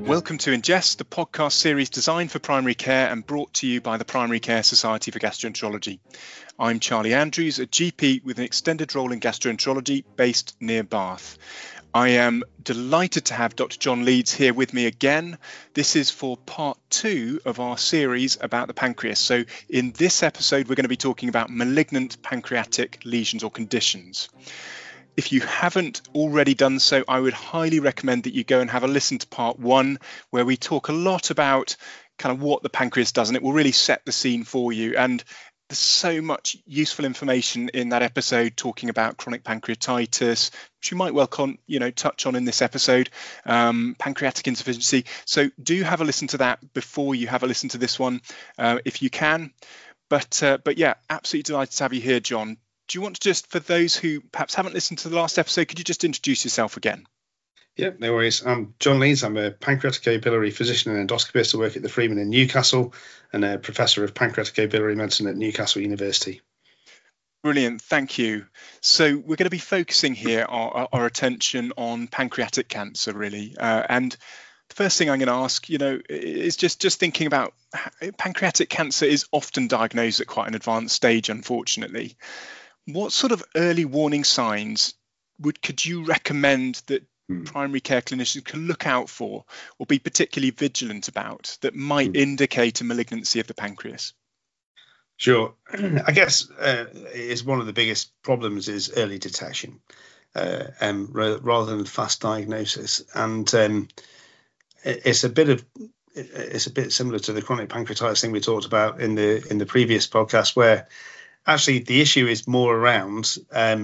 Welcome to Ingest, the podcast series designed for primary care and brought to you by the Primary Care Society for Gastroenterology. I'm Charlie Andrews, a GP with an extended role in gastroenterology based near Bath. I am delighted to have Dr. John Leeds here with me again. This is for part 2 of our series about the pancreas. So in this episode, we're going to be talking about malignant pancreatic lesions or conditions. If you haven't already done so, I would highly recommend that you go and have a listen to part 1, where we talk a lot about kind of what the pancreas does, and it will really set the scene for you. And there's so much useful information in that episode talking about chronic pancreatitis, which you might well touch on in this episode, pancreatic insufficiency. So do have a listen to that before you have a listen to this one, if you can. But yeah, absolutely delighted to have you here, John. Do you want to just, for those who perhaps haven't listened to the last episode, could you just introduce yourself again? Yeah, no worries. I'm John Leeds. I'm a pancreaticobiliary physician and endoscopist. I work at the Freeman in Newcastle and a professor of pancreaticobiliary medicine at Newcastle University. Brilliant, thank you. So we're going to be focusing here our attention on pancreatic cancer, really. And the first thing I'm going to ask, is just thinking about pancreatic cancer is often diagnosed at quite an advanced stage, unfortunately. What sort of early warning signs could you recommend that primary care clinicians can look out for or be particularly vigilant about that might indicate a malignancy of the pancreas? Sure. I guess is one of the biggest problems is early detection rather than fast diagnosis. And it's a bit similar to the chronic pancreatitis thing we talked about in the previous podcast, where actually the issue is more around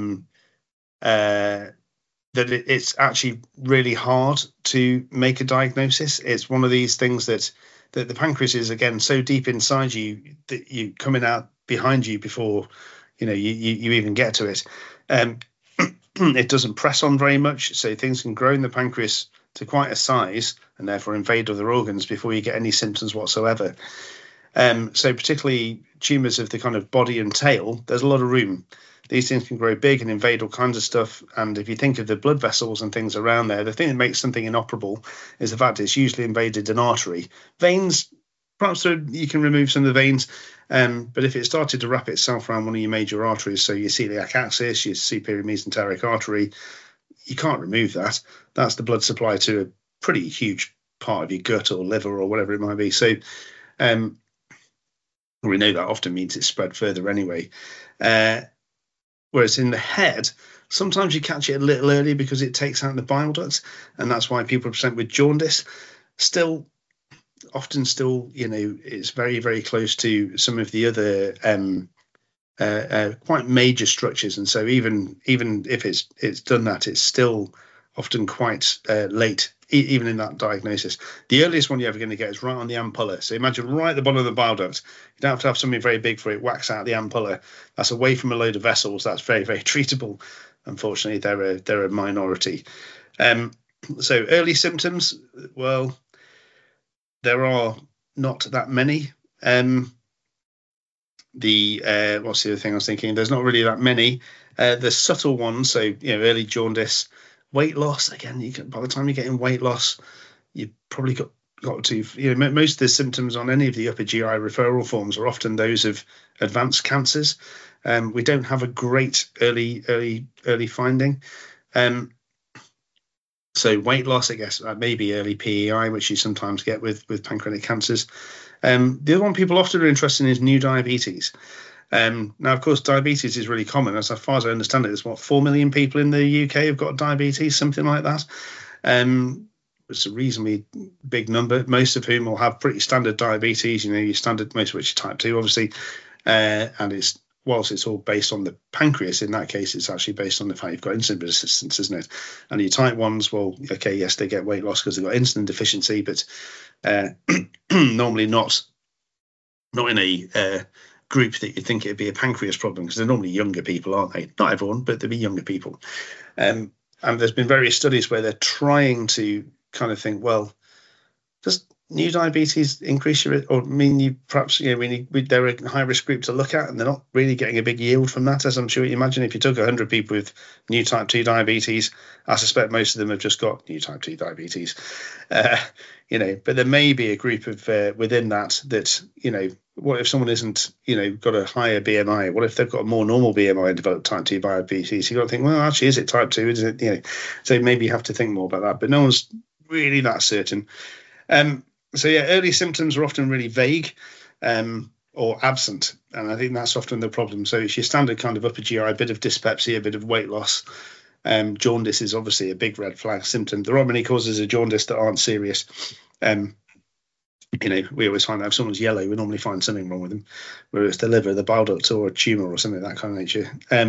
that it's actually really hard to make a diagnosis. It's one of these things that the pancreas is, again, so deep inside you that you coming out behind you before you even get to it. It doesn't press on very much, so things can grow in the pancreas to quite a size and therefore invade other organs before you get any symptoms whatsoever. So particularly tumours of the kind of body and tail, there's a lot of room. These things can grow big and invade all kinds of stuff. And if you think of the blood vessels and things around there, the thing that makes something inoperable is the fact it's usually invaded an artery. Veins, perhaps you can remove some of the veins, but if it started to wrap itself around one of your major arteries, so your celiac axis, your superior mesenteric artery, you can't remove that. That's the blood supply to a pretty huge part of your gut or liver or whatever it might be. So we know that often means it's spread further anyway. Whereas in the head, sometimes you catch it a little early because it takes out the bile ducts, and that's why people present with jaundice. Often, it's very, very close to some of the other quite major structures, and so even if it's done that, it's still often quite late, even in that diagnosis. The earliest one you're ever going to get is right on the ampulla. So imagine right at the bottom of the bile duct. You don't have to have something very big for it. Whacks out the ampulla. That's away from a load of vessels. That's very, very treatable. Unfortunately, they're a minority. So early symptoms, well, there are not that many. What's the other thing I was thinking? There's not really that many. The subtle ones, so early jaundice. Weight loss, again, by the time you're getting weight loss, you've probably got to, most of the symptoms on any of the upper GI referral forms are often those of advanced cancers. We don't have a great early finding. So weight loss, I guess, maybe early PEI, which you sometimes get with pancreatic cancers. The other one people often are interested in is new diabetes. Now, of course, diabetes is really common. As far as I understand it, there's 4 million people in the UK who've got diabetes, something like that. It's a reasonably big number, most of whom will have pretty standard diabetes, your standard, most of which are type 2, obviously. And whilst it's all based on the pancreas, in that case, it's actually based on the fact you've got insulin resistance, isn't it? And your type 1s, well, okay, yes, they get weight loss because they've got insulin deficiency, but normally not in a group that you'd think it'd be a pancreas problem, because they're normally younger people, aren't they? Not everyone, but they'll be younger people. And there's been various studies where they're trying to kind of think, well, just new diabetes increase your, or mean you perhaps, they're a high risk group to look at, and they're not really getting a big yield from that, as I'm sure you imagine. If you took 100 people with new type 2 diabetes, I suspect most of them have just got new type 2 diabetes. But there may be a group of within that, what if someone isn't, got a higher BMI? What if they've got a more normal BMI and developed type 2 diabetes? You've got to think, well, actually, is it type 2? Is it, so maybe you have to think more about that, but no one's really that certain. Early symptoms are often really vague or absent, and I think that's often the problem. So it's your standard kind of upper GI, a bit of dyspepsia, a bit of weight loss. Jaundice is obviously a big red flag symptom. There are many causes of jaundice that aren't serious. We always find that if someone's yellow, we normally find something wrong with them, whether it's the liver, the bile duct, or a tumour or something of that kind of nature.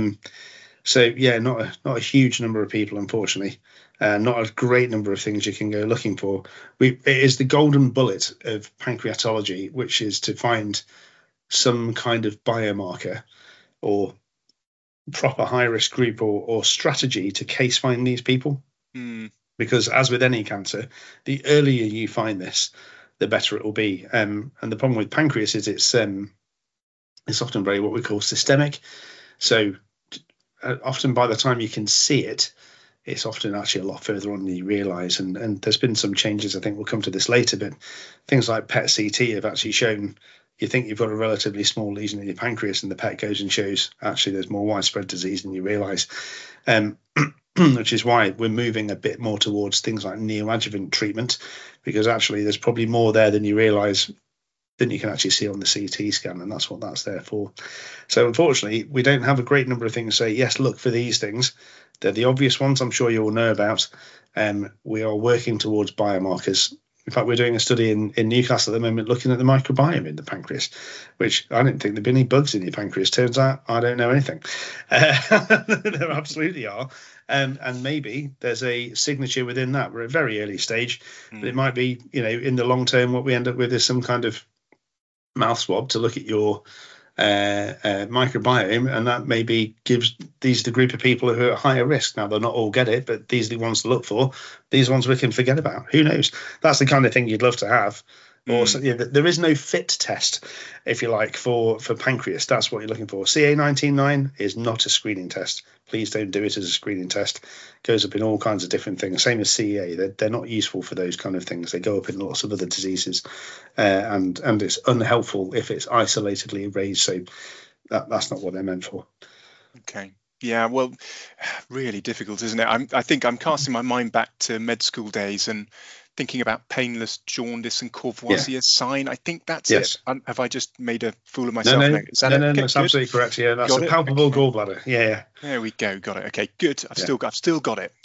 Not a huge number of people, unfortunately. Not a great number of things you can go looking for. It is the golden bullet of pancreatology, which is to find some kind of biomarker or proper high-risk group or strategy to case find these people. Because as with any cancer, the earlier you find this, the better it will be. And the problem with pancreas is it's often very what we call systemic. So often by the time you can see it, it's often actually a lot further on than you realise. And there's been some changes, I think we'll come to this later, but things like PET CT have actually shown, you think you've got a relatively small lesion in your pancreas, and the PET goes and shows actually there's more widespread disease than you realise. Which is why we're moving a bit more towards things like neoadjuvant treatment, because actually there's probably more there than you realise than you can actually see on the CT scan, and that's what that's there for. So unfortunately, we don't have a great number of things to say, yes, look for these things. They're the obvious ones I'm sure you all know about. We are working towards biomarkers. In fact, we're doing a study in Newcastle at the moment looking at the microbiome in the pancreas, which I didn't think there'd be any bugs in your pancreas. Turns out I don't know anything. There absolutely are. And maybe there's a signature within that. We're at a very early stage, but it might be, in the long term, what we end up with is some kind of mouth swab to look at your microbiome, and that maybe gives these the group of people who are at higher risk. Now, they'll not all get it, but these are the ones to look for. These ones we can forget about. Who knows? That's the kind of thing you'd love to have. Or there is no fit test, if you like, for pancreas. That's what you're looking for. CA19-9 is not a screening test. Please don't do it as a screening test. It goes up in all kinds of different things. Same as CEA. They're not useful for those kind of things. They go up in lots of other diseases, and it's unhelpful if it's isolatedly raised. So that's not what they're meant for. Okay. Yeah, well, really difficult, isn't it? I think I'm casting my mind back to med school days and thinking about painless jaundice and Courvoisier sign. I think that's it. Have I just made a fool of myself? No, that's absolutely correct. Yeah, that's a palpable gallbladder. Yeah. There we go. Got it. Okay, good. I've still got it.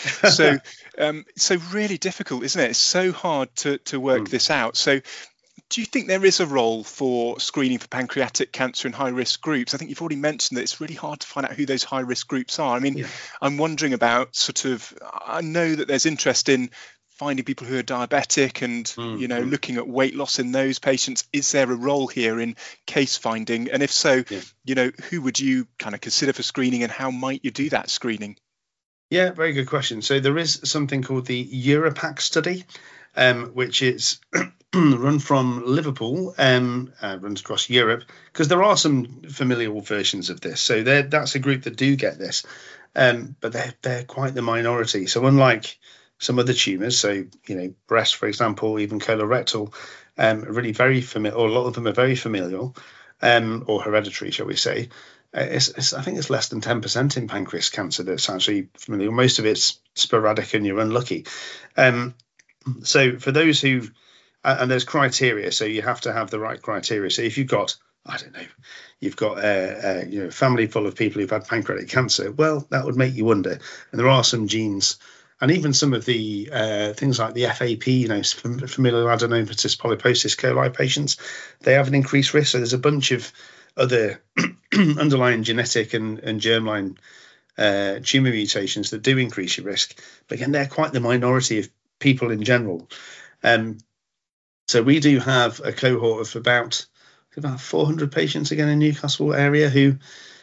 So really difficult, isn't it? It's so hard to work this out. So do you think there is a role for screening for pancreatic cancer in high-risk groups? I think you've already mentioned that it's really hard to find out who those high-risk groups are. I mean, I'm wondering about I know that there's interest in finding people who are diabetic and, looking at weight loss in those patients. Is there a role here in case finding? And if so, who would you kind of consider for screening, and how might you do that screening? Yeah, very good question. So there is something called the EUROPAC study, which is run from Liverpool, runs across Europe, because there are some familial versions of this. So that's a group that do get this, but they're quite the minority. So unlike some other tumours, so breast, for example, even colorectal, are really very familiar, or a lot of them are very familial, or hereditary, shall we say. I think it's less than 10% in pancreas cancer that's actually familial. Most of it's sporadic and you're unlucky. So for those who, and there's criteria, so you have to have the right criteria. So if you've got, you've got a family full of people who've had pancreatic cancer, well, that would make you wonder. And there are some genes, and even some of the things like the FAP, familial adenomatous polyposis coli patients, they have an increased risk. So there's a bunch of other underlying genetic and germline tumour mutations that do increase your risk. But again, they're quite the minority of people in general. So we do have a cohort of about 400 patients again in Newcastle area who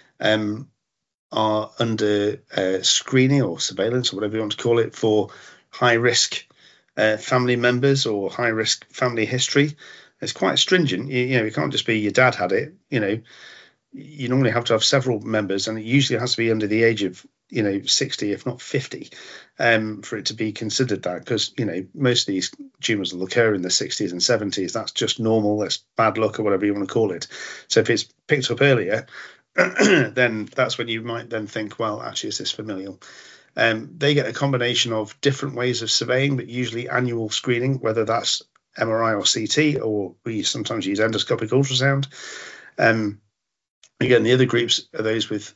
are under screening or surveillance or whatever you want to call it for high risk family members or high risk family history. It's quite stringent. You can't just be your dad had it. You normally have to have several members, and it usually has to be under the age of 60, if not 50, for it to be considered that, because most of these tumours will occur in the 60s and 70s. That's just normal. That's bad luck, or whatever you want to call it. So if it's picked up earlier, then that's when you might then think, well, actually, is this familial? They get a combination of different ways of surveying, but usually annual screening, whether that's MRI or CT, or we sometimes use endoscopic ultrasound. Again, the other groups are those with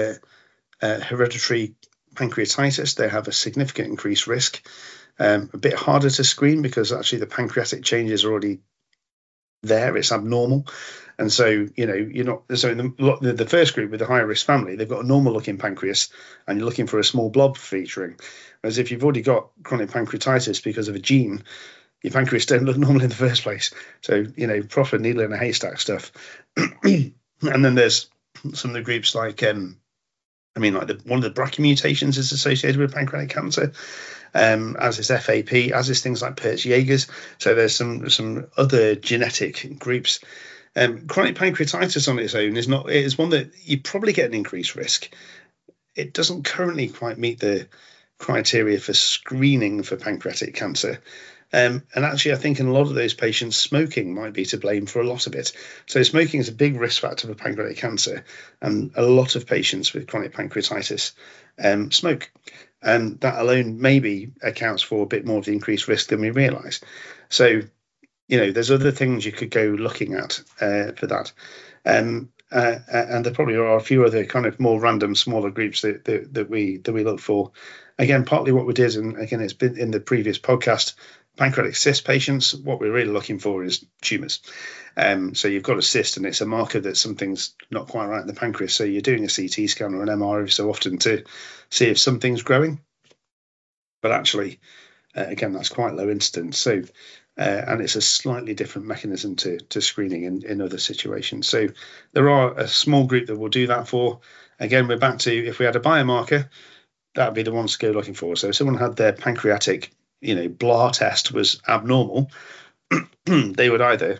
hereditary pancreatitis. They have a significant increased risk. A bit harder to screen because actually the pancreatic changes are already there. It's abnormal. And so, you're not. So the first group with the higher risk family, they've got a normal looking pancreas and you're looking for a small blob featuring. Whereas if you've already got chronic pancreatitis because of a gene, your pancreas don't look normal in the first place. So, proper needle in a haystack stuff. And then there's some of the groups like, one of the BRCA mutations is associated with pancreatic cancer, as is FAP, as is things like Peutz-Jeghers. So there's some other genetic groups. Chronic pancreatitis on its own is one that you probably get an increased risk. It doesn't currently quite meet the criteria for screening for pancreatic cancer. And actually, I think in a lot of those patients, smoking might be to blame for a lot of it. So smoking is a big risk factor for pancreatic cancer, and a lot of patients with chronic pancreatitis smoke. And that alone maybe accounts for a bit more of the increased risk than we realise. So, there's other things you could go looking at for that. And there probably are a few other kind of more random, smaller groups that we look for. Again, partly what we did, and again, it's been in the previous podcast, pancreatic cyst patients, what we're really looking for is tumours. So you've got a cyst and it's a marker that something's not quite right in the pancreas. So you're doing a CT scan or an MR every so often to see if something's growing. But actually, again, that's quite low incidence. So, and it's a slightly different mechanism to screening in other situations. So there are a small group that will do that for. Again, we're back to, if we had a biomarker, that would be the ones to go looking for. So if someone had their pancreatic BLAR test was abnormal, they would either,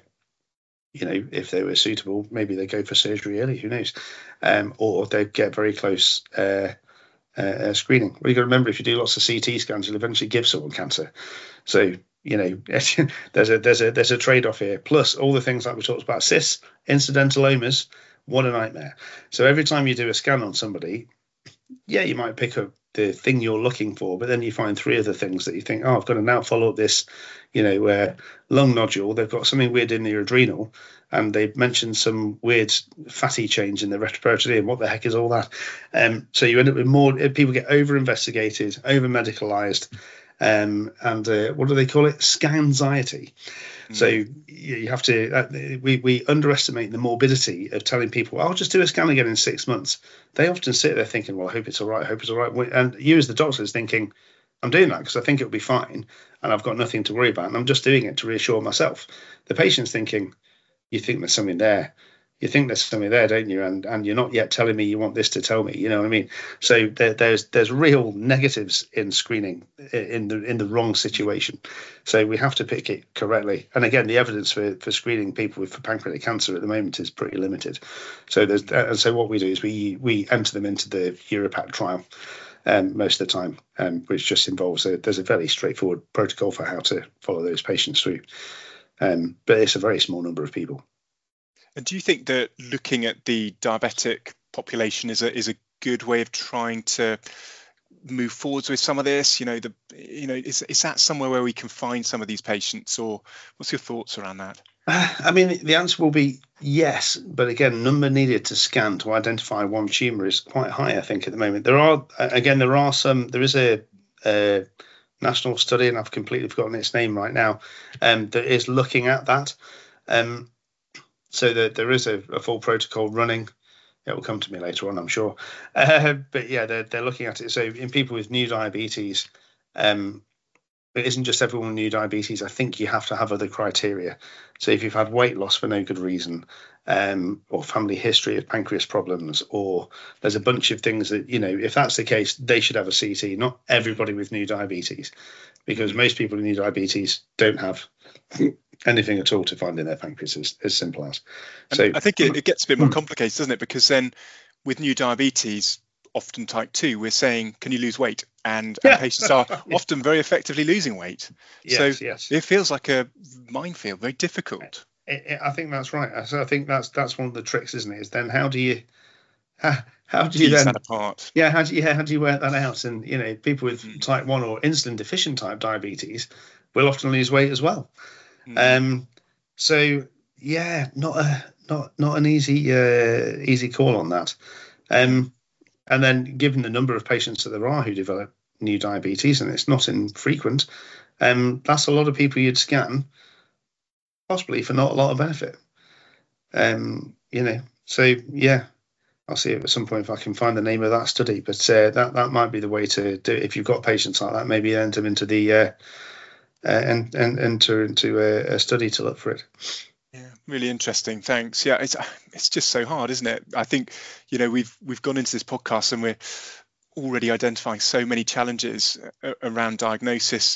if they were suitable, maybe they go for surgery early, who knows, or they get very close screening. Well, you've got to remember, if you do lots of CT scans, you'll eventually give someone cancer. So, there's a trade-off here. Plus all the things like we talked about, cysts, incidentalomas, what a nightmare. So every time you do a scan on somebody, you might pick up the thing you're looking for, but then you find three other things that you think, I've got to now follow up this, lung nodule. They've got something weird in their adrenal, and they've mentioned some weird fatty change in the retroperitoneum. What the heck is all that? So you end up with more people get over-investigated, over-medicalized, and what do they call it? Scanxiety. So you have to, we underestimate the morbidity of telling people, I'll just do a scan again in 6 months. They often sit there thinking, well, I hope it's all right. I hope it's all right. And you as the doctor is thinking, I'm doing that because I think it'll be fine and I've got nothing to worry about. And I'm just doing it to reassure myself. The patient's thinking, you think there's something there. You think there's something there, don't you? And you're not yet telling me you want this to tell me. You know what I mean? So there's real negatives in screening in the wrong situation. So we have to pick it correctly. And again, the evidence for screening people for pancreatic cancer at the moment is pretty limited. So and so what we do is we enter them into the EUROPAC trial most of the time, which just involves there's a very straightforward protocol for how to follow those patients through. But it's a very small number of people. And do you think that looking at the diabetic population is a good way of trying to move forwards with some of this? Is that somewhere where we can find some of these patients, or what's your thoughts around that? The answer will be yes, but again, number needed to scan to identify one tumour is quite high, I think, at the moment. There is a national study, and I've completely forgotten its name right now, that is looking at that. So that there is a full protocol running. It will come to me later on, I'm sure. But yeah, they're looking at it. So in people with new diabetes, it isn't just everyone with new diabetes. I think you have to have other criteria. So if you've had weight loss for no good reason, or family history of pancreas problems, or there's a bunch of things that, if that's the case, they should have a CT, not everybody with new diabetes, because most people with new diabetes don't have anything at all to find in their pancreas, as simple as. So I think it gets a bit more complicated, doesn't it? Because then with new diabetes, often type 2, we're saying, can you lose weight? And patients are often very effectively losing weight. Yes. It feels like a minefield, very difficult. I think that's right. So I think that's one of the tricks, isn't it? Is then how do you then that apart? Yeah, how do you work that out? And people with type 1 or insulin deficient type diabetes will often lose weight as well. So yeah, not an easy call on that. And then given the number of patients that there are who develop new diabetes, and it's not infrequent, that's a lot of people you'd scan, possibly for not a lot of benefit. So yeah, I'll see at some point if I can find the name of that study, but that might be the way to do it. If you've got patients like that, maybe enter them into the enter into a study to look for it. Yeah, really interesting. Thanks. Yeah, it's just so hard, isn't it? I think we've gone into this podcast and we're already identifying so many challenges around diagnosis.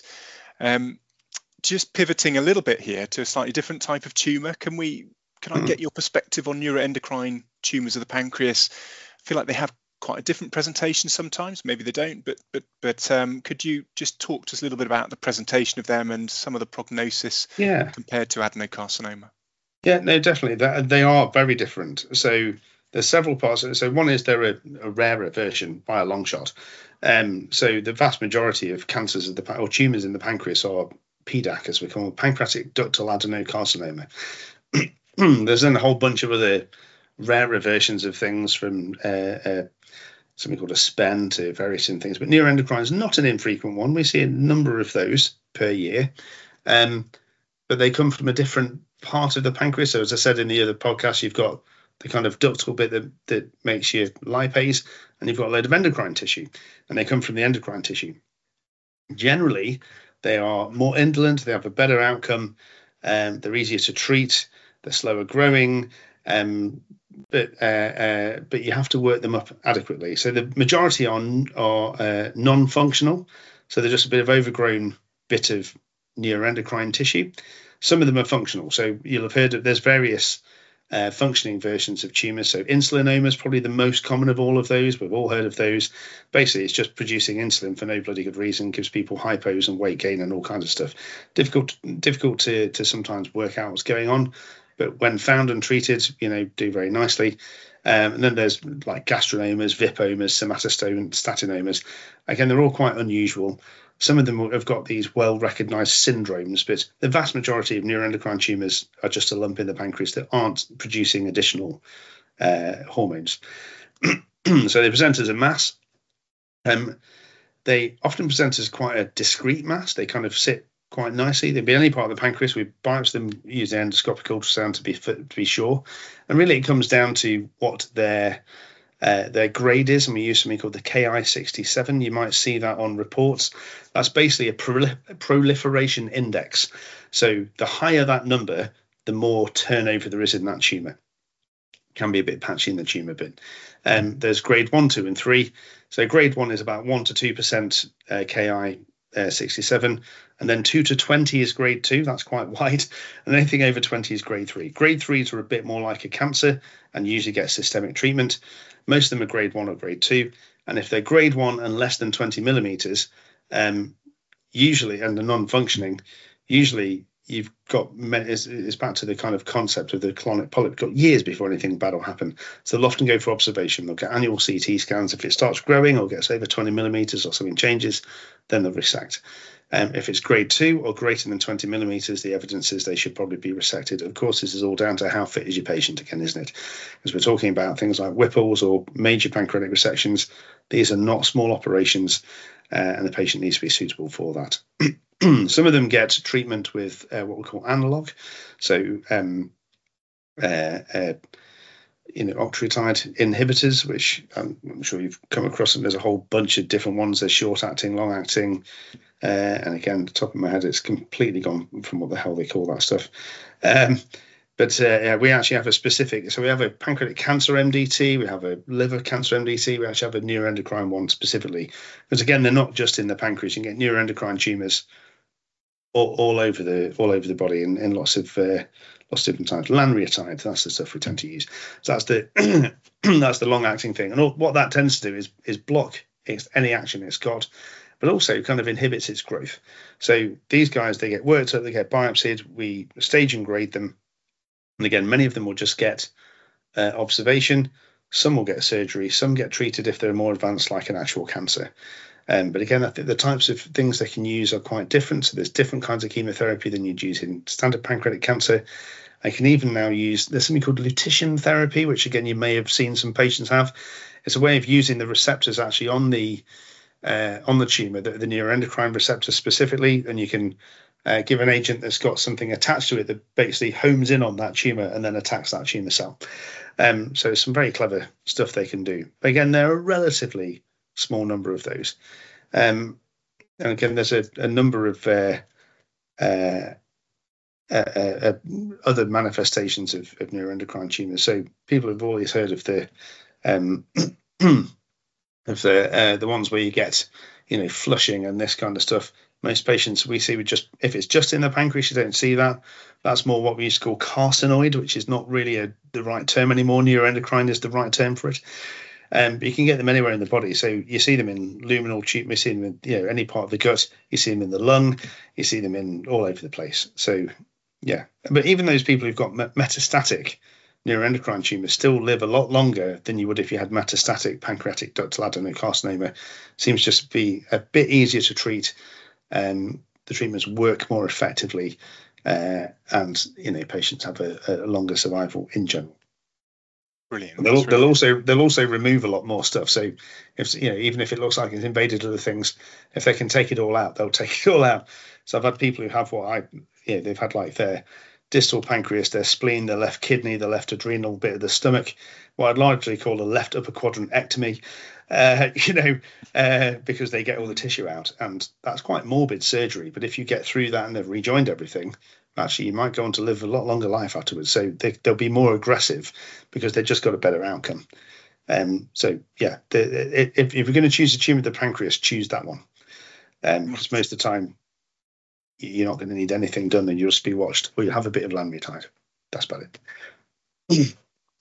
Just pivoting a little bit here to a slightly different type of tumour. Can I get your perspective on neuroendocrine tumours of the pancreas? I feel like they have quite a different presentation sometimes. Maybe they don't, but could you just talk to us a little bit about the presentation of them and some of the prognosis compared to adenocarcinoma? Yeah, no, definitely. They are very different. So there's several parts. So one is they're a rarer version by a long shot. So the vast majority of cancers or tumours in the pancreas are PDAC, as we call it, pancreatic ductal adenocarcinoma. There's then a whole bunch of other rarer versions of things, from something called a SPEN to various things. But neuroendocrine is not an infrequent one. We see a number of those per year. But they come from a different part of the pancreas. So as I said in the other podcast, you've got the kind of ductal bit that makes your lipase, and you've got a load of endocrine tissue, and they come from the endocrine tissue. Generally, they are more indolent, they have a better outcome, they're easier to treat, they're slower growing, but you have to work them up adequately. So the majority are non-functional, so they're just a bit of overgrown bit of neuroendocrine tissue. Some of them are functional. So you'll have heard that there's various functioning versions of tumours. So insulinoma is probably the most common of all of those. We've all heard of those. Basically, it's just producing insulin for no bloody good reason, gives people hypos and weight gain and all kinds of stuff. Difficult to sometimes work out what's going on, but when found and treated, do very nicely. And then there's like gastrinomas, vipomas, somatostatinomas. Again, they're all quite unusual. Some of them have got these well-recognized syndromes, but the vast majority of neuroendocrine tumors are just a lump in the pancreas that aren't producing additional hormones. So they present as a mass. They often present as quite a discrete mass. They kind of sit quite nicely. They'd be any part of the pancreas. We biopsy them using endoscopic ultrasound to be sure. And really it comes down to what their grade is, and we use something called the Ki-67. You might see that on reports. That's basically a proliferation index. So the higher that number, the more turnover there is in that tumour. Can be a bit patchy in the tumour, but there's grade 1, 2, and 3. So grade 1 is about 1 to 2% Ki-67, and then 2 to 20 is grade 2. That's quite wide, and anything over 20 is grade 3. Grade 3s are a bit more like a cancer and usually get systemic treatment. Most of them are grade 1 or grade 2, and if they're grade 1 and less than 20 millimeters, usually, and they're non-functioning, usually you've got, it's back to the kind of concept of the colonic polyp. You've got years before anything bad will happen. So they'll often go for observation. They'll get annual CT scans. If it starts growing or gets over 20 millimeters or something changes, then they'll resect. If it's grade 2 or greater than 20 millimeters, the evidence is they should probably be resected. Of course, this is all down to how fit is your patient again, isn't it? Because we're talking about things like Whipples or major pancreatic resections. These are not small operations, and the patient needs to be suitable for that. Some of them get treatment with what we call analog. So octreotide inhibitors, which I'm sure you've come across them. There's a whole bunch of different ones. There's short-acting, long-acting, and again, the top of my head, it's completely gone from what the hell they call that stuff. But we actually have a specific. So we have a pancreatic cancer MDT, we have a liver cancer MDT, we actually have a neuroendocrine one specifically. Because again, they're not just in the pancreas. You can get neuroendocrine tumours all over the body in lots of different types. Lanreotide, that's the stuff we tend to use. So that's the that's the long-acting thing. And what that tends to do is block any action it's got, but also kind of inhibits its growth. So these guys, they get worked up, they get biopsied, we stage and grade them. And again, many of them will just get observation. Some will get surgery. Some get treated if they're more advanced, like an actual cancer. But again, I think the types of things they can use are quite different. So there's different kinds of chemotherapy than you'd use in standard pancreatic cancer. I can even now use, there's something called lutetium therapy, which again, you may have seen some patients have. It's a way of using the receptors actually on the tumor, the neuroendocrine receptor specifically, and you can give an agent that's got something attached to it that basically homes in on that tumor and then attacks that tumor cell. So some very clever stuff they can do. But again, there are a relatively small number of those. And again, there's a number of other manifestations of neuroendocrine tumors. So people have always heard of the ones where you get, flushing and this kind of stuff. Most patients we see if it's just in the pancreas, you don't see that. That's more what we used to call carcinoid, which is not really the right term anymore. Neuroendocrine is the right term for it. But you can get them anywhere in the body. So you see them in luminal tube, you see them in any part of the gut, you see them in the lung, you see them in all over the place. So yeah, but even those people who've got metastatic neuroendocrine tumors still live a lot longer than you would if you had metastatic pancreatic ductal adenocarcinoma. Seems just to be a bit easier to treat. The treatments work more effectively, and patients have a longer survival in general. Brilliant. They'll also remove a lot more stuff. So if even if it looks like it's invaded other things, if they can take it all out, they'll take it all out. So I've had people who have they've had like their distal pancreas, their spleen, their left kidney, the left adrenal bit of the stomach, what I'd largely call a left upper quadrant ectomy, because they get all the tissue out, and that's quite morbid surgery. But if you get through that and they've rejoined everything, actually you might go on to live a lot longer life afterwards. So they'll be more aggressive because they've just got a better outcome. So yeah, if you're going to choose a tumor of the pancreas, choose that one, because most of the time you're not going to need anything done, and you'll just be watched, or you have a bit of lanreotide. That's about it.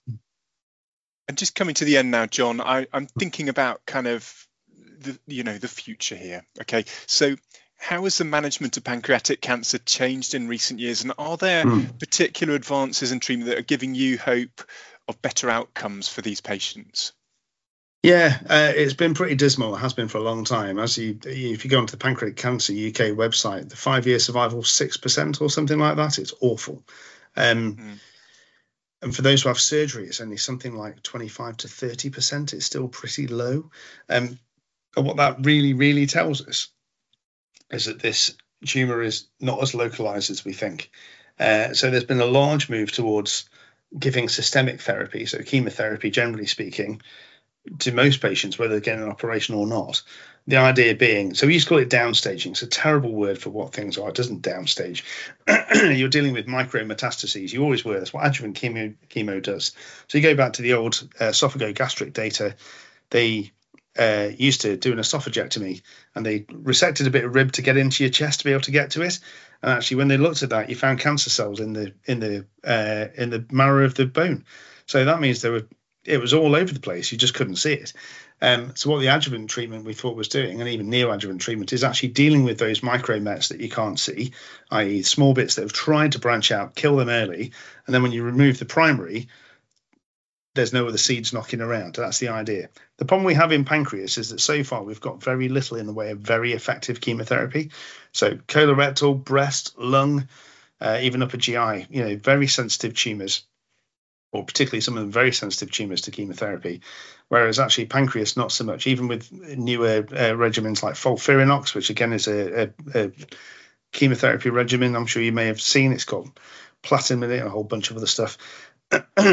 And just coming to the end now, John, I'm thinking about kind of the future here. Okay, so how has the management of pancreatic cancer changed in recent years, and are there particular advances in treatment that are giving you hope of better outcomes for these patients? Yeah, it's been pretty dismal. It has been for a long time. If you go onto the Pancreatic Cancer UK website, the 5-year survival 6% or something like that. It's awful. And for those who have surgery, it's only something like 25 to 30%. It's still pretty low. And what that really, really tells us is that this tumour is not as localised as we think. So there's been a large move towards giving systemic therapy, so chemotherapy, generally speaking, to most patients, whether they're getting an operation or not. The idea being, so we used to call it downstaging. It's a terrible word for what things are. It doesn't downstage. You're dealing with micrometastases. You always were. That's what adjuvant chemo does. So you go back to the old esophagogastric data. They used to do an esophagectomy, and they resected a bit of rib to get into your chest to be able to get to it. And actually, when they looked at that, you found cancer cells in the marrow of the bone. So that means it was all over the place. You just couldn't see it. So what the adjuvant treatment we thought was doing, and even neoadjuvant treatment, is actually dealing with those micromets that you can't see, i.e. small bits that have tried to branch out, kill them early, and then when you remove the primary, there's no other seeds knocking around. That's the idea. The problem we have in pancreas is that so far we've got very little in the way of very effective chemotherapy. So colorectal, breast, lung, even upper GI, very sensitive tumours, or particularly some of them very sensitive tumours to chemotherapy, whereas actually pancreas not so much, even with newer regimens like FOLFIRINOX, which again is a chemotherapy regimen I'm sure you may have seen. It's got platinum in it and a whole bunch of other stuff.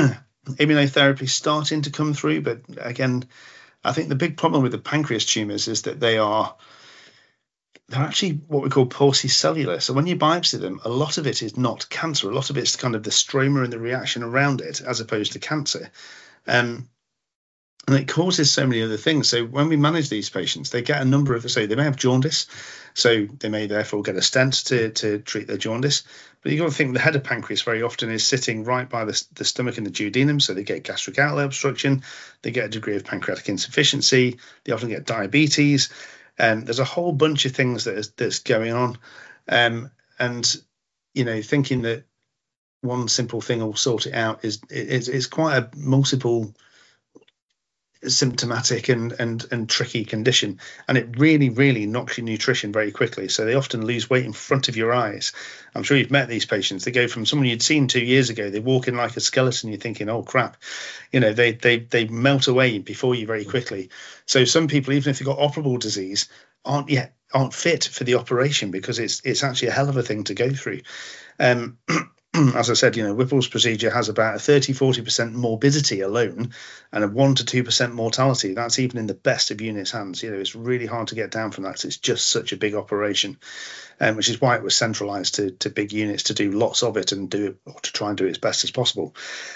immunotherapy starting to come through, but again, I think the big problem with the pancreas tumours is that they're actually what we call paucicellular. So when you biopsy them, a lot of it is not cancer. A lot of it's kind of the stroma and the reaction around it, as opposed to cancer. And it causes so many other things. So when we manage these patients, they get a number of, so they may have jaundice, so they may therefore get a stent to treat their jaundice. But you've got to think the head of pancreas very often is sitting right by the stomach and the duodenum, so they get gastric outlet obstruction, they get a degree of pancreatic insufficiency, they often get diabetes, and there's a whole bunch of things that's going on. And, thinking that one simple thing will sort it out is quite a multiple symptomatic and tricky condition, and it really knocks your nutrition very quickly. So they often lose weight in front of your eyes. I'm sure you've met these patients. They go from someone you'd seen 2 years ago, they walk in like a skeleton, you're thinking, oh crap, they melt away before you very quickly. So some people, even if they've got operable disease, aren't fit for the operation, because it's actually a hell of a thing to go through. As I said, Whipple's procedure has about a 30-40% morbidity alone and a 1 to 2% mortality. That's even in the best of units' hands. It's really hard to get down from that. It's just such a big operation, which is why it was centralized to big units to do lots of it and do it, or to try and do it as best as possible.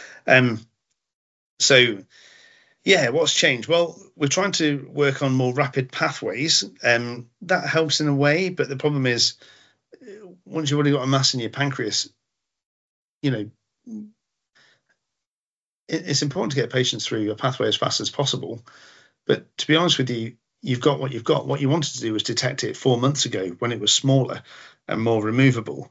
So, what's changed? Well, we're trying to work on more rapid pathways. That helps in a way, but the problem is, once you've already got a mass in your pancreas, it's important to get patients through your pathway as fast as possible. But to be honest with you, you've got what you've got. What you wanted to do was detect it 4 months ago when it was smaller and more removable.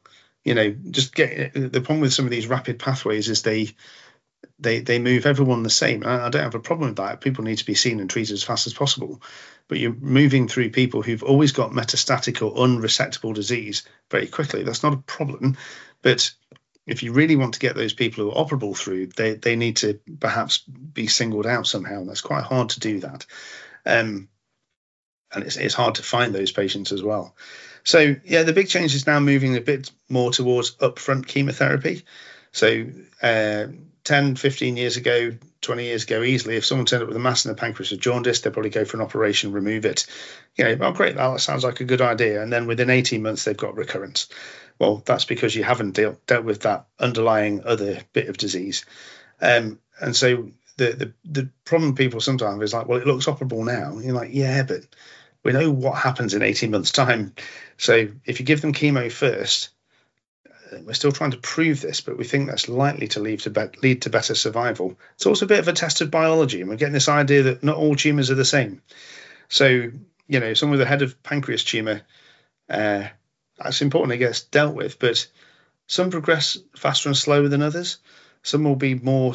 The problem with some of these rapid pathways is they move everyone the same. I don't have a problem with that. People need to be seen and treated as fast as possible. But you're moving through people who've always got metastatic or unresectable disease very quickly. That's not a problem. But if you really want to get those people who are operable through, they need to perhaps be singled out somehow. And that's quite hard to do that. And it's hard to find those patients as well. So, the big change is now moving a bit more towards upfront chemotherapy. So 10, 15 years ago, 20 years ago, easily, if someone turned up with a mass in the pancreas or jaundice, they'd probably go for an operation, remove it. Oh, great, that sounds like a good idea. And then within 18 months, they've got recurrence. Well, that's because you haven't dealt with that underlying other bit of disease. And so the problem people sometimes is like, well, it looks operable now. And you're like, yeah, but we know what happens in 18 months' time. So if you give them chemo first, we're still trying to prove this, but we think that's likely to lead to better survival. It's also a bit of a test of biology, and we're getting this idea that not all tumours are the same. So, someone with a head of pancreas tumour, that's important it gets dealt with, but some progress faster and slower than others. Some will be more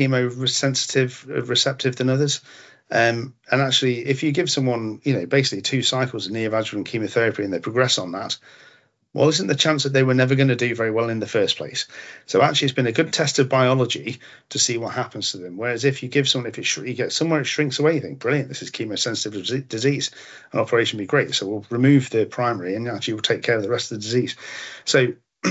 receptive than others. And actually, if you give someone, basically 2 cycles of neoadjuvant chemotherapy and they progress on that, well, isn't the chance that they were never going to do very well in the first place? So actually, it's been a good test of biology to see what happens to them. Whereas if you give someone, you get somewhere it shrinks away, you think, brilliant, this is chemosensitive disease, an operation would be great. So we'll remove the primary and actually we'll take care of the rest of the disease. So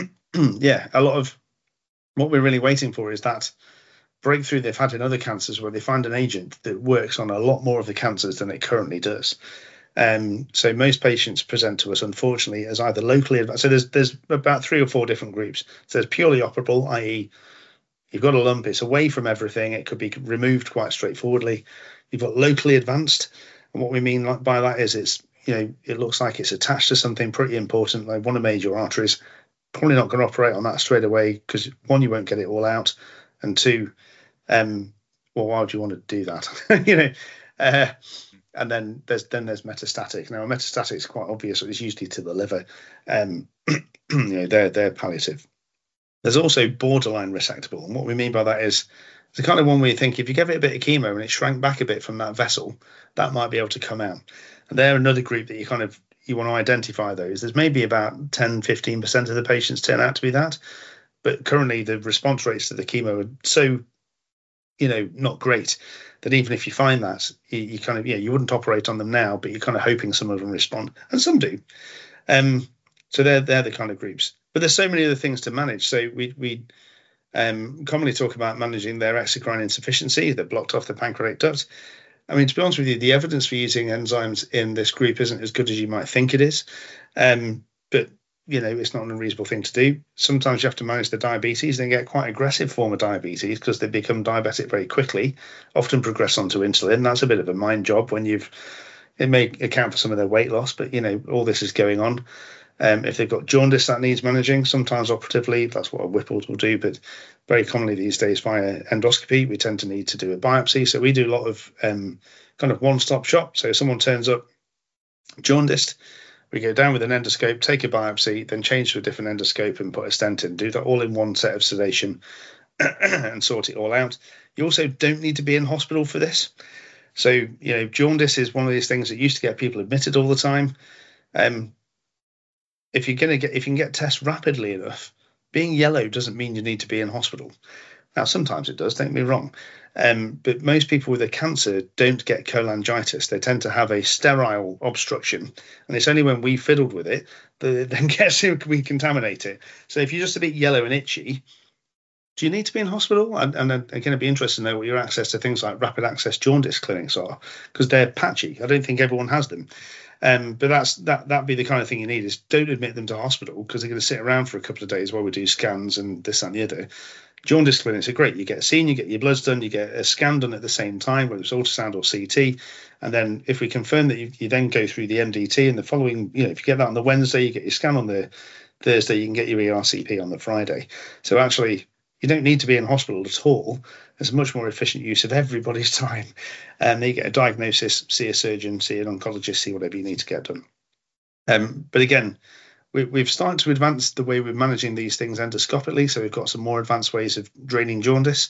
a lot of what we're really waiting for is that breakthrough they've had in other cancers where they find an agent that works on a lot more of the cancers than it currently does. So most patients present to us, unfortunately, as either locally advanced. So there's about 3 or 4 different groups. So there's purely operable, i.e. you've got a lump, it's away from everything, it could be removed quite straightforwardly. You've got locally advanced, and what we mean by that is it's, it looks like it's attached to something pretty important, like one of the major arteries. Probably not going to operate on that straight away because 1, you won't get it all out, and 2, why would you want to do that? And then there's metastatic. Now, metastatic is quite obvious. It's usually to the liver. They're palliative. There's also borderline resectable. And what we mean by that is the kind of one where you think if you give it a bit of chemo and it shrank back a bit from that vessel, that might be able to come out. And they're another group that you want to identify those. There's maybe about 10, 15% of the patients turn out to be that. But currently the response rates to the chemo are so, not great, that even if you find that, you kind of, you wouldn't operate on them now, but you're kind of hoping some of them respond, and some do. So they're the kind of groups. But there's so many other things to manage. So we commonly talk about managing their exocrine insufficiency that blocked off the pancreatic duct. I mean, to be honest with you, the evidence for using enzymes in this group isn't as good as you might think it is. But it's not an unreasonable thing to do. Sometimes you have to manage the diabetes. They get quite aggressive form of diabetes because they become diabetic very quickly, often progress onto insulin. That's a bit of a mind job when it may account for some of their weight loss, but all this is going on. If they've got jaundice that needs managing, sometimes operatively, that's what a Whipples will do, but very commonly these days via endoscopy, we tend to need to do a biopsy. So we do a lot of kind of one-stop shop. So if someone turns up jaundiced, we go down with an endoscope, take a biopsy, then change to a different endoscope and put a stent in, do that all in one set of sedation and sort it all out. You also don't need to be in hospital for this. So, jaundice is one of these things that used to get people admitted all the time. If you can get tests rapidly enough, being yellow doesn't mean you need to be in hospital. Now, sometimes it does, don't get me wrong. But most people with a cancer don't get cholangitis. They tend to have a sterile obstruction. And it's only when we fiddled with it that it then gets we contaminate it. So if you're just a bit yellow and itchy, do you need to be in hospital? And again, I'd be interested to know what your access to things like rapid access jaundice clinics are, because they're patchy. I don't think everyone has them. But that'd be the kind of thing you need, is don't admit them to hospital because they're going to sit around for a couple of days while we do scans and this, that, and the other. Jaundice clinics are great. You get seen, you get your bloods done, you get a scan done at the same time, whether it's ultrasound or CT. And then if we confirm that you then go through the MDT, and the following, if you get that on the Wednesday, you get your scan on the Thursday, you can get your ERCP on the Friday. So actually, you don't need to be in hospital at all. It's a much more efficient use of everybody's time. And you get a diagnosis, see a surgeon, see an oncologist, see whatever you need to get done. But again, we've started to advance the way we're managing these things endoscopically. So we've got some more advanced ways of draining jaundice.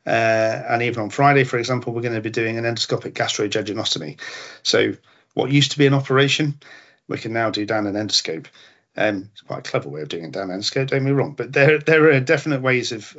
And even on Friday, for example, we're going to be doing an endoscopic gastrojejunostomy. So what used to be an operation, we can now do down an endoscope. It's quite a clever way of doing it down endoscope, don't get me wrong. But there are definite ways of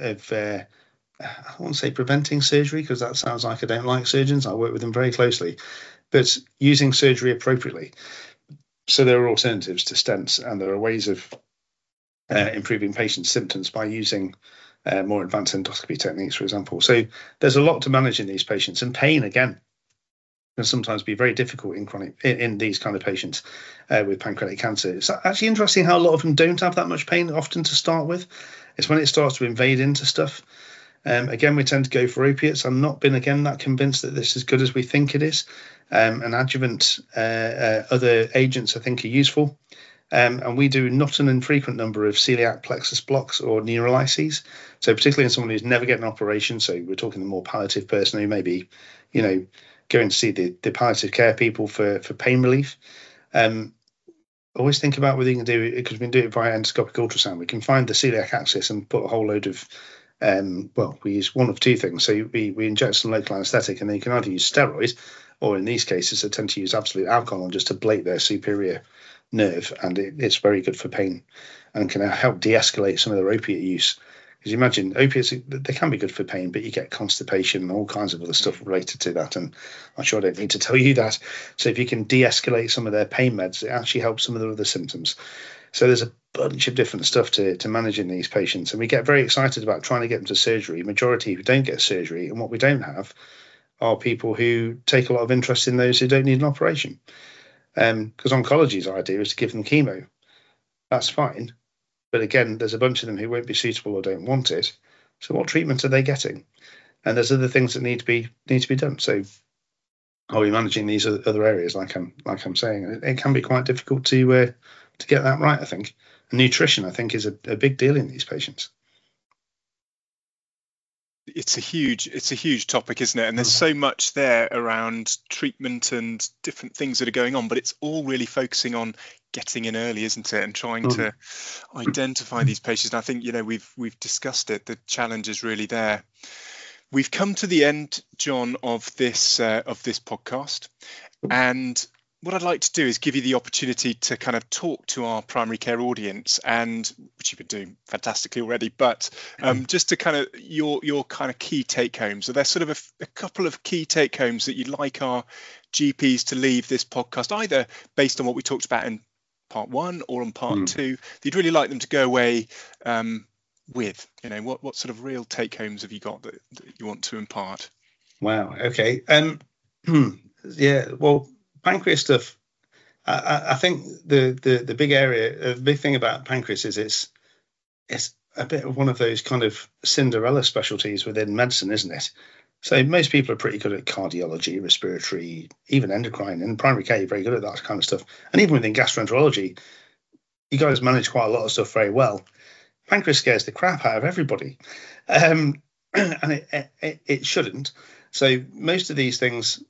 I don't want to say preventing surgery, because that sounds like I don't like surgeons. I work with them very closely, but using surgery appropriately. So there are alternatives to stents, and there are ways of improving patients' symptoms by using more advanced endoscopy techniques, for example. So there's a lot to manage in these patients, and pain, again, can sometimes be very difficult in these kind of patients with pancreatic cancer. It's actually interesting how a lot of them don't have that much pain often to start with. It's when it starts to invade into stuff. Again, we tend to go for opiates. I've not been, again, that convinced that this is as good as we think it is. An adjuvant, other agents, I think, are useful. And we do not an infrequent number of celiac plexus blocks or neurolyses. So particularly in someone who's never get an operation, so we're talking the more palliative person who may be, going to see the palliative care people for pain relief. Always think about whether you can do it, because we can do it via endoscopic ultrasound. We can find the celiac axis and put a whole load of we use one of two things. So we inject some local anesthetic, and then you can either use steroids, or in these cases, they tend to use absolute alcohol just to ablate their superior nerve, and it's very good for pain and can help de-escalate some of their opiate use. Because you imagine opiates, they can be good for pain, but you get constipation and all kinds of other stuff related to that, and I'm sure I don't need to tell you that. So if you can de-escalate some of their pain meds, it actually helps some of the other symptoms. So there's a bunch of different stuff to manage in these patients, and we get very excited about trying to get them to surgery. Majority who don't get surgery, and what we don't have are people who take a lot of interest in those who don't need an operation. Because oncology's idea is to give them chemo. That's fine. But again, there's a bunch of them who won't be suitable or don't want it. So what treatment are they getting? And there's other things that need to be done. So are we managing these other areas, like I'm saying? It can be quite difficult to get that right, I think. And nutrition, I think, is a big deal in these patients. It's a huge topic, isn't it? And there's so much there around treatment and different things that are going on, but it's all really focusing on getting in early, isn't it? And trying to identify these patients. And I think, we've discussed it. The challenge is really there. We've come to the end, John, of this podcast, and what I'd like to do is give you the opportunity to kind of talk to our primary care audience, and which you've been doing fantastically already, but just to kind of your kind of key take homes. So there's sort of a couple of key take homes that you'd like our GPs to leave this podcast, either based on what we talked about in part one or on part two. You'd really like them to go away with? What sort of real take homes have you got that you want to impart? Wow. Okay. Yeah. Well, pancreas stuff. I think the big area, the big thing about pancreas is it's a bit of one of those kind of Cinderella specialties within medicine, isn't it? So most people are pretty good at cardiology, respiratory, even endocrine, and primary care. You're very good at that kind of stuff. And even within gastroenterology, you guys manage quite a lot of stuff very well. Pancreas scares the crap out of everybody, and it shouldn't. So most of these things,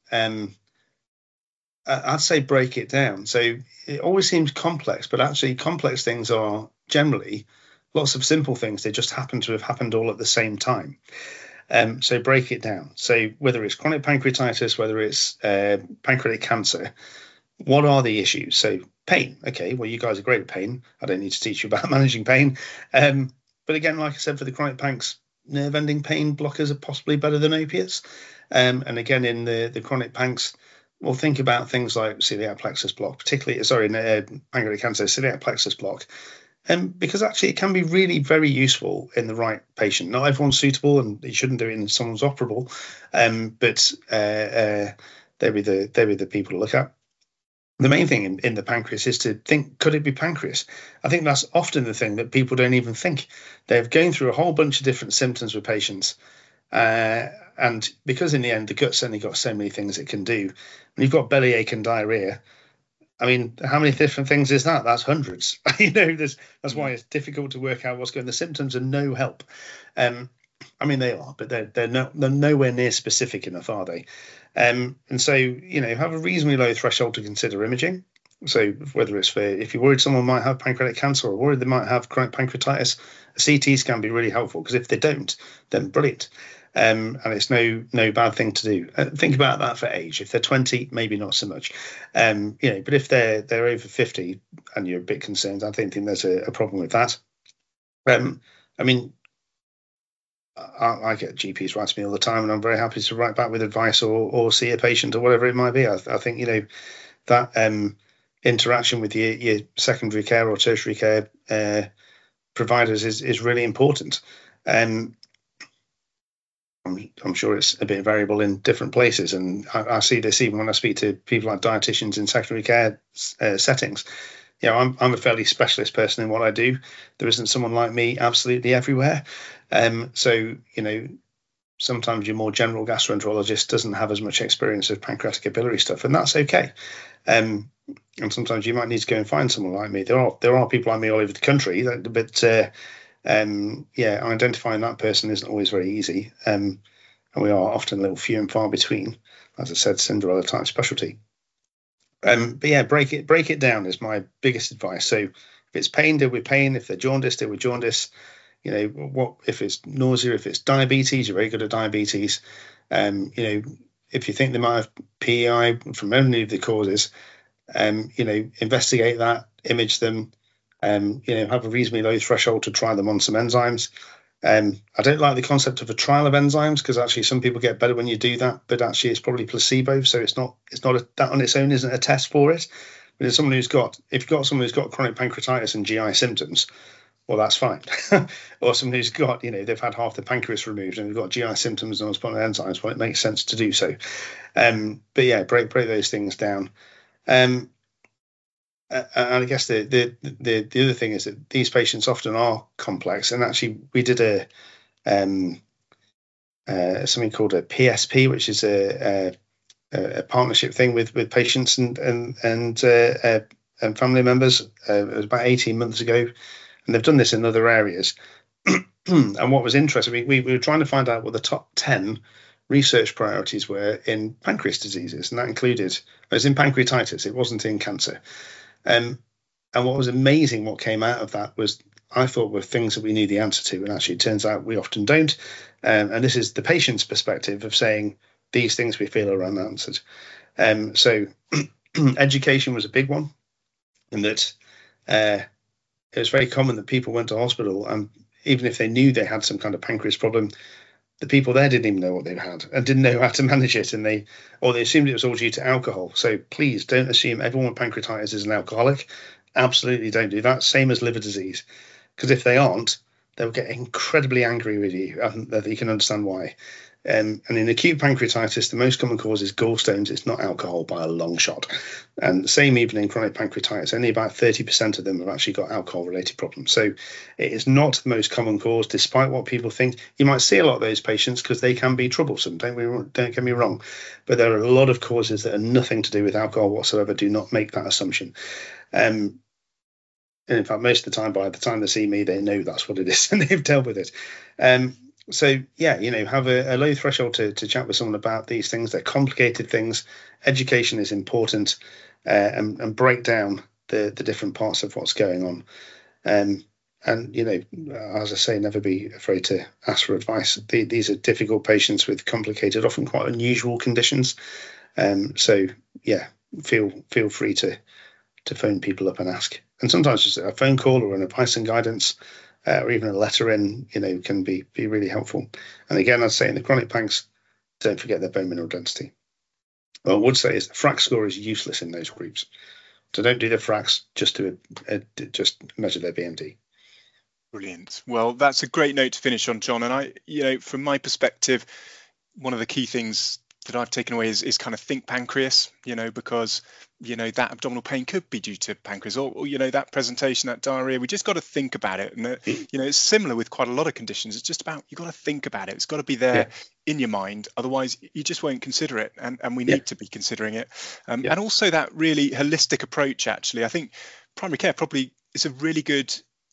I'd say break it down. So it always seems complex, but actually complex things are generally lots of simple things. They just happen to have happened all at the same time. So break it down. So whether it's chronic pancreatitis, whether it's pancreatic cancer, what are the issues? So pain. Okay, well, you guys are great at pain. I don't need to teach you about managing pain. But again, like I said, for the chronic pancs, nerve-ending pain blockers are possibly better than opiates. And again, in the chronic pancs, we'll think about things like celiac plexus block, particularly, pancreatic cancer, celiac plexus block. Because actually it can be really very useful in the right patient. Not everyone's suitable, and you shouldn't do it in someone's operable. But they'll be the people to look at. The main thing in the pancreas is to think, could it be pancreas? I think that's often the thing that people don't even think. They're going through a whole bunch of different symptoms with patients. And because in the end, the gut's only got so many things it can do. When you've got bellyache and diarrhea, I mean, how many different things is that? That's hundreds. That's why it's difficult to work out what's going on. The symptoms are no help. I mean, they are, but they're nowhere near specific enough, are they? And so, have a reasonably low threshold to consider imaging. So whether it's if you're worried someone might have pancreatic cancer or worried they might have chronic pancreatitis, a CT scan be really helpful, because if they don't, then brilliant. And it's no bad thing to do. Think about that for age. If they're 20, maybe not so much. But if they're over 50 and you're a bit concerned, I don't think there's a problem with that. I mean, I get GPs write to me all the time, and I'm very happy to write back with advice or see a patient or whatever it might be. I think that interaction with your secondary care or tertiary care providers is really important. I'm sure it's a bit variable in different places, and I see this even when I speak to people like dietitians in secondary care settings. I'm a fairly specialist person in what I do. There isn't someone like me absolutely everywhere. So sometimes your more general gastroenterologist doesn't have as much experience of pancreatic biliary stuff, and that's okay. And sometimes you might need to go and find someone like me. There are people like me all over the country, but identifying that person isn't always very easy. And we are often a little few and far between. As I said, Cinderella type specialty. Break it down is my biggest advice. So if it's pain, deal with pain. If they're jaundiced, deal with jaundice. If it's nausea, if it's diabetes, you're very good at diabetes. If you think they might have PEI from any of the causes, investigate that, image them, have a reasonably low threshold to try them on some enzymes. I don't like the concept of a trial of enzymes, because actually some people get better when you do that, but actually it's probably placebo, so it's not that on its own isn't a test for it. But if you've got someone who's got chronic pancreatitis and GI symptoms, well, that's fine. Or someone who's got, they've had half the pancreas removed and they've got GI symptoms and on enzymes, well, it makes sense to do so. Break those things down. And I guess the other thing is that these patients often are complex, and actually we did something called a PSP, which is a partnership thing with patients and family members. It was about 18 months ago, and they've done this in other areas. And what was interesting, we were trying to find out what the top 10 research priorities were in pancreas diseases, and that included, it was in pancreatitis, it wasn't in cancer. And what was amazing, what came out of that was, I thought, were things that we knew the answer to, and actually it turns out we often don't. And this is the patient's perspective of saying these things we feel are unanswered. So education was a big one, in that it was very common that people went to hospital, and even if they knew they had some kind of pancreas problem, the people there didn't even know what they had and didn't know how to manage it, and they assumed it was all due to alcohol. So please don't assume everyone with pancreatitis is an alcoholic. Absolutely don't do that. Same as liver disease, because if they aren't, they'll get incredibly angry with you, and you can understand why. And in acute pancreatitis, the most common cause is gallstones. It's not alcohol by a long shot. And the same even in chronic pancreatitis, only about 30% of them have actually got alcohol-related problems. So it is not the most common cause, despite what people think. You might see a lot of those patients because they can be troublesome, don't get me wrong. But there are a lot of causes that are nothing to do with alcohol whatsoever. Do not make that assumption. And in fact, most of the time, by the time they see me, they know that's what it is and they've dealt with it. So, yeah, have a low threshold to chat with someone about these things. They're complicated things. Education is important, and break down the different parts of what's going on. And, as I say, never be afraid to ask for advice. These are difficult patients with complicated, often quite unusual conditions. So, yeah, feel free to phone people up and ask. And sometimes just a phone call or an advice and guidance, or even a letter in, can be really helpful. And again, I'd say in the chronic pancs, don't forget their bone mineral density. What I would say is the FRAX score is useless in those groups. So don't do the FRAX, just measure their BMD. Brilliant. Well, that's a great note to finish on, John. And from my perspective, one of the key things that I've taken away is kind of think pancreas, because that abdominal pain could be due to pancreas, or that presentation, that diarrhea. We just got to think about it. And it's similar with quite a lot of conditions. It's just about, you got to think about it. It's got to be there in your mind, otherwise you just won't consider it, and we need to be considering it. And also that really holistic approach. Actually, I think primary care probably is a really good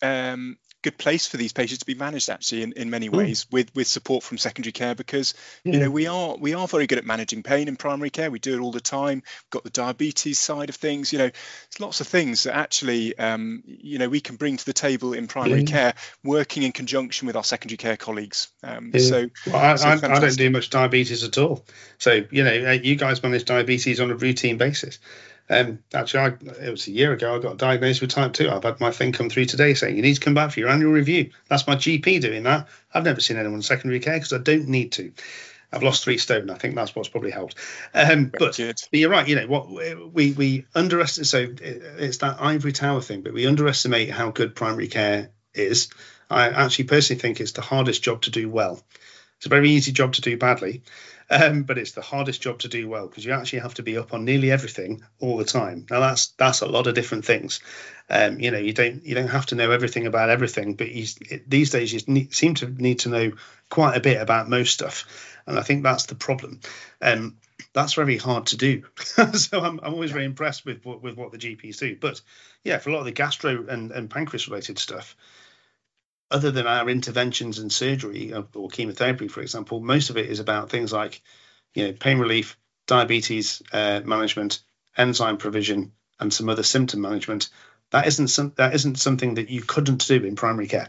place for these patients to be managed, actually, in many ways, with support from secondary care, because we are very good at managing pain in primary care. We do it all the time. We've got the diabetes side of things. There's lots of things that actually we can bring to the table in primary care, working in conjunction with our secondary care colleagues. I don't do much diabetes at all. So you guys manage diabetes on a routine basis. Actually, it was a year ago I got diagnosed with type 2. I've had my thing come through today saying you need to come back for your annual review. That's my GP doing that. I've never seen anyone in secondary care because I don't need to. I've lost 3 stone. I think that's what's probably helped. But you're right. What we underestimate. So it's that ivory tower thing, but we underestimate how good primary care is. I actually personally think it's the hardest job to do well. It's a very easy job to do badly. But it's the hardest job to do well because you actually have to be up on nearly everything all the time. Now that's a lot of different things. You don't have to know everything about everything, but these days you seem to need to know quite a bit about most stuff, and I think that's the problem. That's very hard to do. So I'm always very impressed with what the GPs do. But yeah, for a lot of the gastro and pancreas related stuff, other than our interventions and surgery or chemotherapy, for example, most of it is about things like, pain relief, diabetes management, enzyme provision, and some other symptom management. That isn't something that you couldn't do in primary care.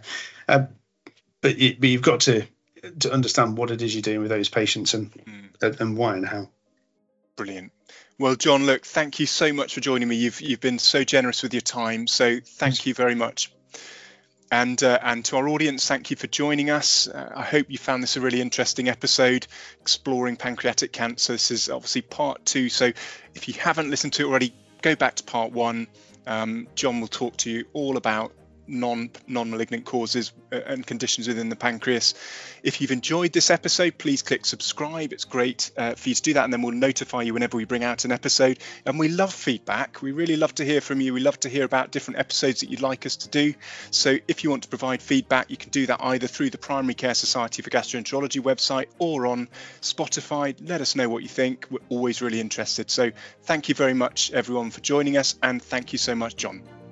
But you've got to understand what it is you're doing with those patients and why and how. Brilliant. Well, John, look, thank you so much for joining me. You've been so generous with your time, so thank you very much. And to our audience, thank you for joining us. I hope you found this a really interesting episode, exploring pancreatic cancer. This is obviously part 2. So if you haven't listened to it already, go back to part 1. John will talk to you all about non-malignant causes and conditions within the pancreas. If you've enjoyed this episode, please click subscribe. It's great for you to do that, and then we'll notify you whenever we bring out an episode. And we love feedback. We really love to hear from you. We love to hear about different episodes that you'd like us to do. So if you want to provide feedback, you can do that either through the Primary Care Society for Gastroenterology website or on Spotify. Let us know what you think. We're always really interested. So thank you very much, everyone, for joining us, and thank you so much, John.